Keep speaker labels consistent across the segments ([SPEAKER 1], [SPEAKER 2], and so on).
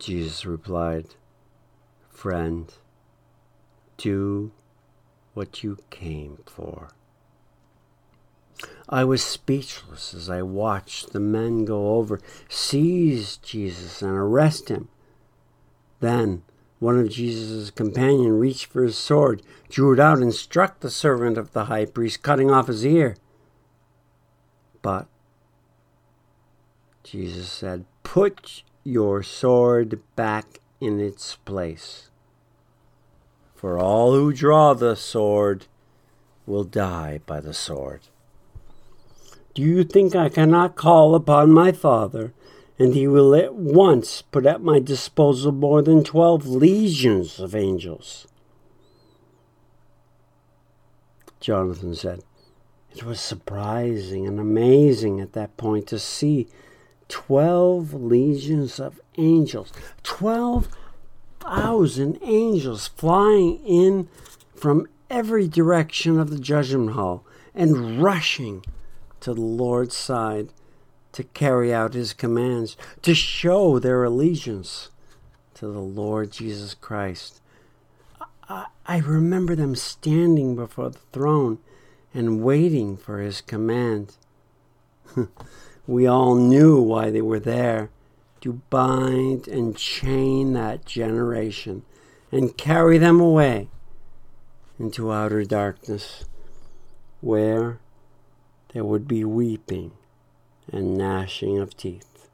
[SPEAKER 1] Jesus replied, "Friend, do what you came for." I was speechless as I watched the men go over, seize Jesus, and arrest him. Then one of Jesus' companions reached for his sword, drew it out, and struck the servant of the high priest, cutting off his ear. But Jesus said, "Put your sword back in its place. For all who draw the sword will die by the sword. Do you think I cannot call upon my Father, and he will at once put at my disposal more than 12 legions of angels?" Jonathan said, "It was surprising and amazing at that point to see 12 legions of angels, 12,000 angels flying in from every direction of the judgment hall and rushing to the Lord's side to carry out his commands, to show their allegiance to the Lord Jesus Christ. I remember them standing before the throne and waiting for his command. We all knew why they were there, to bind and chain that generation and carry them away into outer darkness, where there would be weeping and gnashing of teeth.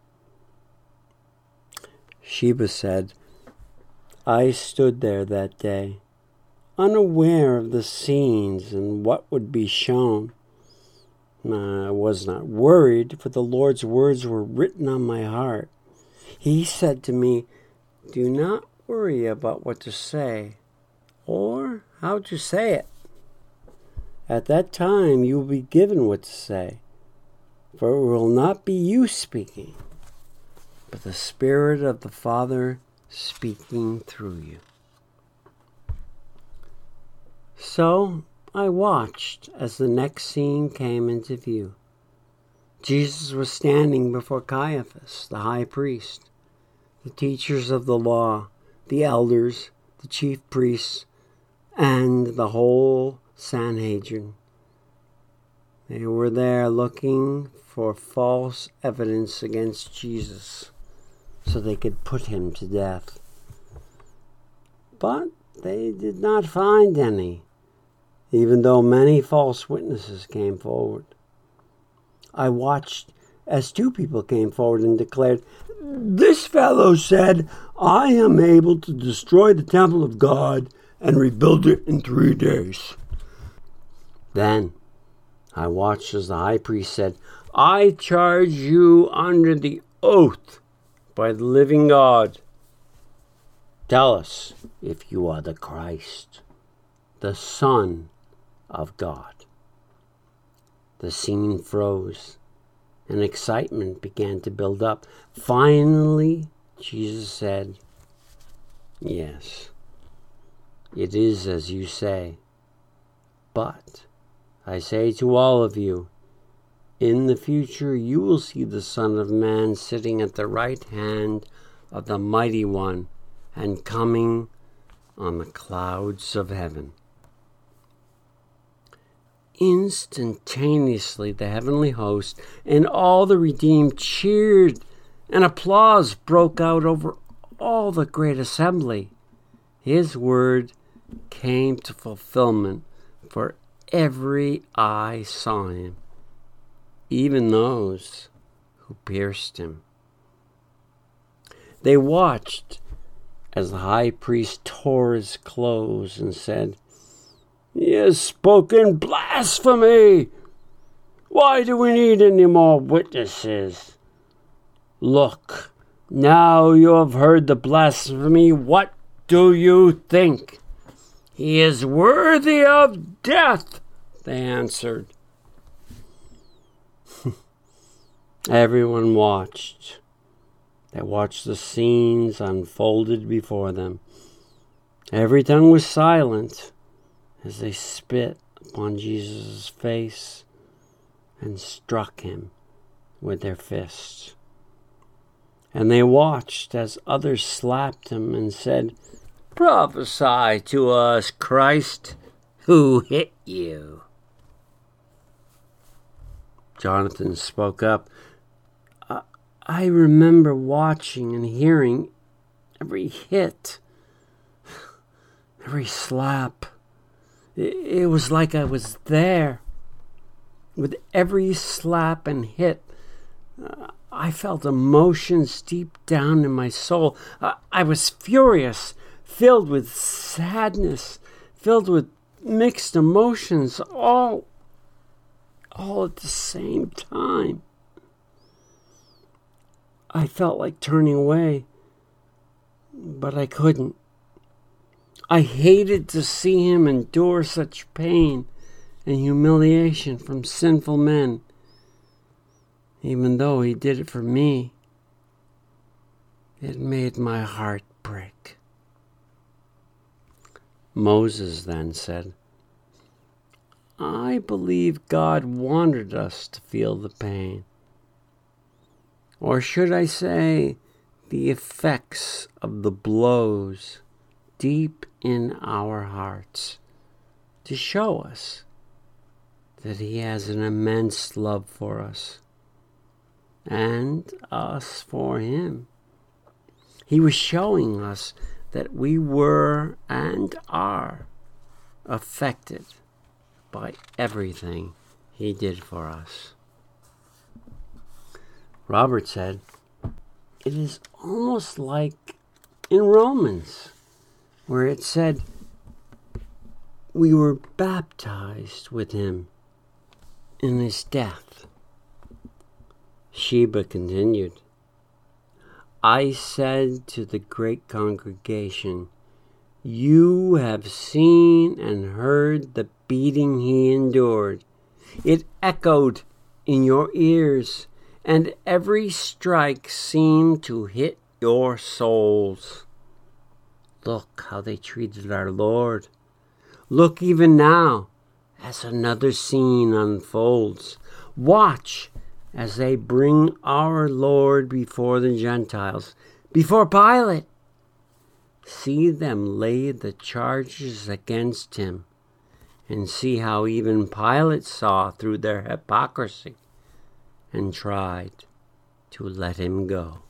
[SPEAKER 1] Sheba said, "I stood there that day, unaware of the scenes and what would be shown. I was not worried, for the Lord's words were written on my heart. He said to me, 'Do not worry about what to say or how to say it. At that time you will be given what to say, for it will not be you speaking, but the Spirit of the Father speaking through you.'" So I watched as the next scene came into view. Jesus was standing before Caiaphas, the high priest, the teachers of the law, the elders, the chief priests, and the whole Sanhedrin. They were there looking for false evidence against Jesus so they could put him to death. But they did not find any, even though many false witnesses came forward. I watched as 2 people came forward and declared, "This fellow said, 'I am able to destroy the temple of God and rebuild it in 3 days.' Then I watched as the high priest said, 'I charge you under the oath by the living God. Tell us if you are the Christ, the Son of God.' The scene froze, and excitement began to build up. Finally, Jesus said, 'Yes, it is as you say. But I say to all of you, in the future you will see the Son of Man sitting at the right hand of the Mighty One and coming on the clouds of heaven.' Instantaneously, the heavenly host and all the redeemed cheered, and applause broke out over all the great assembly. His word came to fulfillment, for every eye saw him, even those who pierced him. They watched as the high priest tore his clothes and said, 'He has spoken blasphemy. Why do we need any more witnesses? Look, now you have heard the blasphemy. What do you think?' 'He is worthy of death,' they answered." Everyone watched. They watched the scenes unfolded before them. Every tongue was silent as they spit upon Jesus' face and struck him with their fists. And they watched as others slapped him and said, "Prophesy to us, Christ, who hit you?" Jonathan spoke up. I remember watching and hearing every hit, every slap. It was like I was there. With every slap and hit, I felt emotions deep down in my soul. I was furious, filled with sadness, filled with mixed emotions, all at the same time. I felt like turning away, but I couldn't. I hated to see him endure such pain and humiliation from sinful men, even though he did it for me. It made my heart break. Moses then said, "I believe God wanted us to feel the pain. Or should I say, the effects of the blows deep in our hearts, to show us that he has an immense love for us and us for him. He was showing us that we were and are affected by everything he did for us." Robert said, "It is almost like in Romans, where it said we were baptized with him in his death." Sheba continued, "I said to the great congregation, 'You have seen and heard the beating he endured. It echoed in your ears, and every strike seemed to hit your souls. Look how they treated our Lord. Look even now as another scene unfolds. Watch as they bring our Lord before the Gentiles, before Pilate. See them lay the charges against him, and see how even Pilate saw through their hypocrisy and tried to let him go."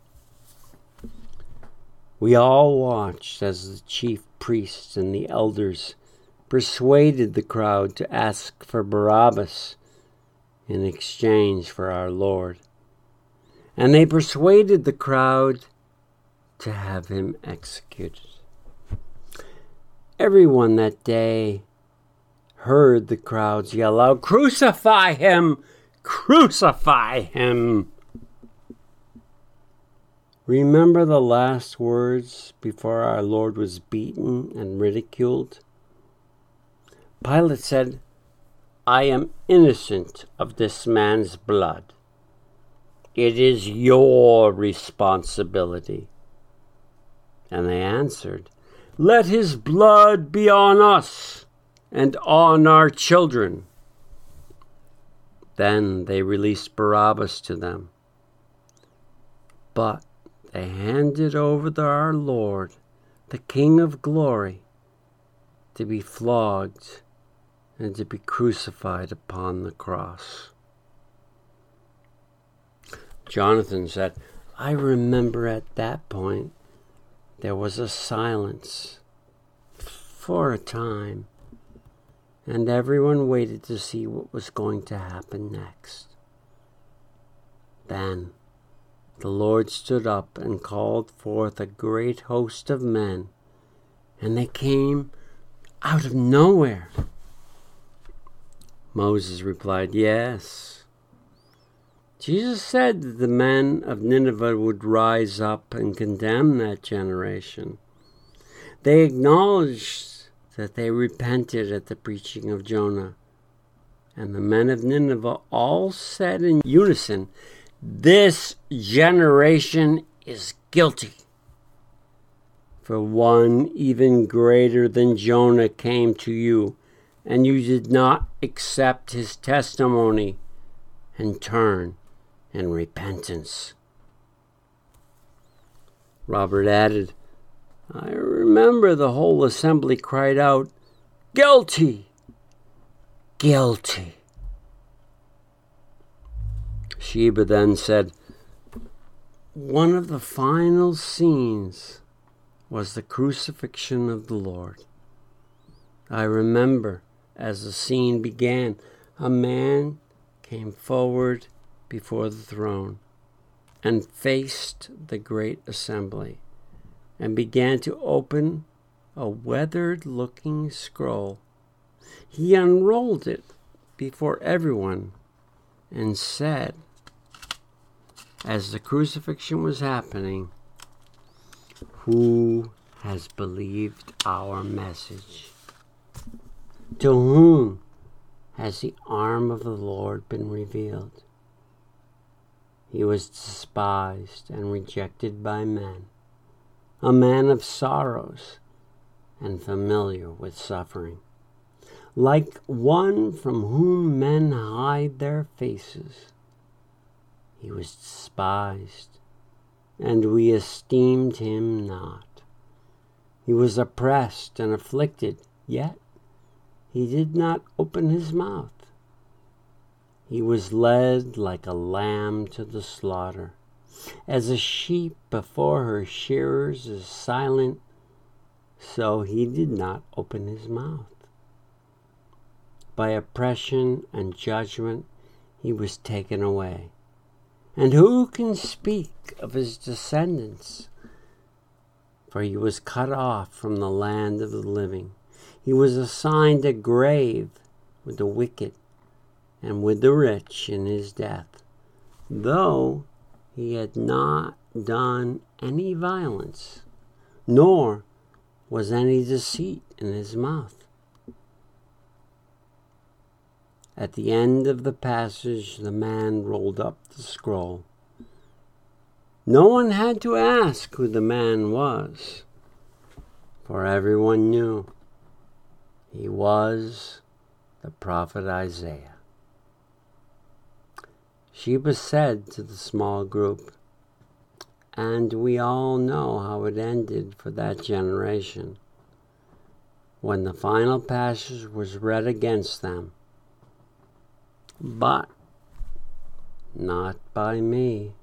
[SPEAKER 1] We all watched as the chief priests and the elders persuaded the crowd to ask for Barabbas in exchange for our Lord. And they persuaded the crowd to have him executed. Everyone that day heard the crowds yell out, "Crucify him! Crucify him!" Remember the last words before our Lord was beaten and ridiculed? Pilate said, "I am innocent of this man's blood. It is your responsibility." And they answered, "Let his blood be on us and on our children." Then they released Barabbas to them. But they handed over to our Lord, the King of Glory, to be flogged and to be crucified upon the cross. Jonathan said, "I remember at that point there was a silence for a time, and everyone waited to see what was going to happen next. Then the Lord stood up and called forth a great host of men, and they came out of nowhere." Moses replied, "Yes. Jesus said that the men of Nineveh would rise up and condemn that generation. They acknowledged that they repented at the preaching of Jonah. And the men of Nineveh all said in unison, 'This generation is guilty. For one even greater than Jonah came to you, and you did not accept his testimony and turn in repentance.'" Robert added, I remember the whole assembly cried out, Guilty! Guilty! Sheba then said, one of the final scenes was the crucifixion of the Lord. I remember as the scene began, a man came forward before the throne and faced the great assembly and began to open a weathered-looking scroll. He unrolled it before everyone and said, as the crucifixion was happening, who has believed our message? To whom has the arm of the Lord been revealed? He was despised and rejected by men, a man of sorrows and familiar with suffering. Like one from whom men hide their faces, he was despised, and we esteemed him not. He was oppressed and afflicted, yet he did not open his mouth. He was led like a lamb to the slaughter. As a sheep before her shearers is silent, so he did not open his mouth. By oppression and judgment he was taken away. And who can speak of his descendants? For he was cut off from the land of the living. He was assigned a grave with the wicked and with the rich in his death, though he had not done any violence, nor was any deceit in his mouth. At the end of the passage, the man rolled up the scroll. No one had to ask who the man was, for everyone knew. He was the prophet Isaiah. Sheba said to the small group, and we all know how it ended for that generation. When the final passage was read against them, but not by me.